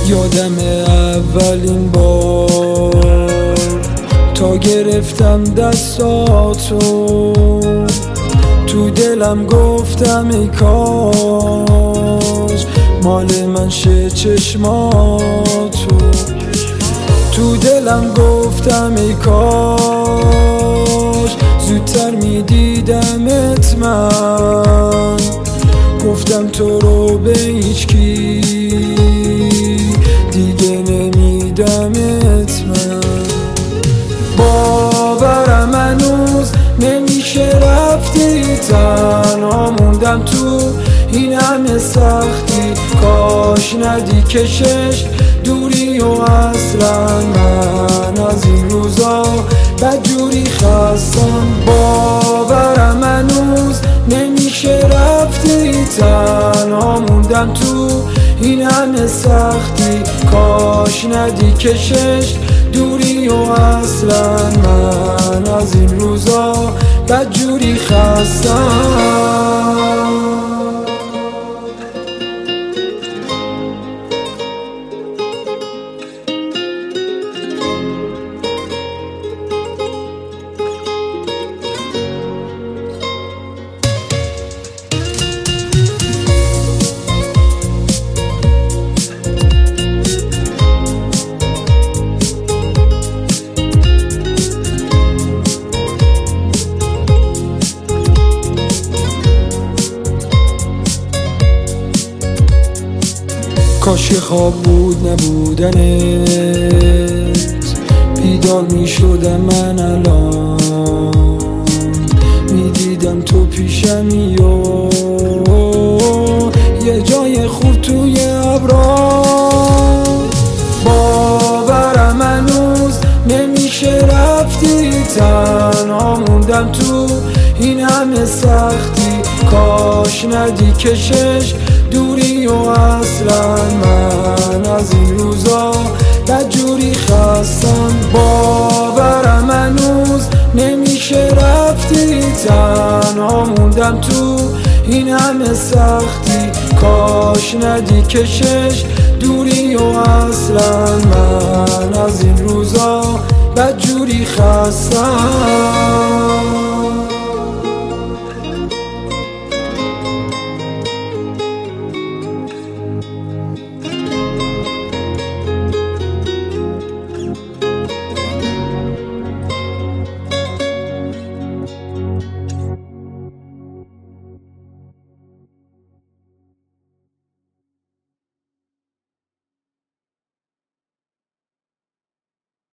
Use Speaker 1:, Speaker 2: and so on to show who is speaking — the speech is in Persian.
Speaker 1: یادم اولین بار تا گرفتم دستاتو، تو دلم گفتم ای کاش مال من شه چشماتو. تو دلم گفتم ای کاش زودتر میدیدمت من، گفتم تو رو به هیچکی دیگه نمیدمت من. باورم هنوز نمیشه رفتی، تنها موندم تو این همه سختی. کاش ندی کشش دوری و اصلا من از این روزا بدجوری خستم. باورم هنوز نمیشه رفتی، تنها موندم تو این همه سختی. کاش ندی کشش دوری و اصلا من از این روزا بدجوری خستم. کاش خواب بود نبودنت، بیدار می شدم من الان، می دیدم تو پیشمی و یه جای خوب توی ابرا. باورم هنوز نمیشه رفتی، تنها موندم تو این همه سختی. کاش ندی کشش دوری و اصلا من از این روزا بدجوری خستم. باورم هنوز نمیشه رفتی، تنها موندم تو این همه سختی. کاش ندی کشش دوری و اصلا من از این روزا بدجوری خستم.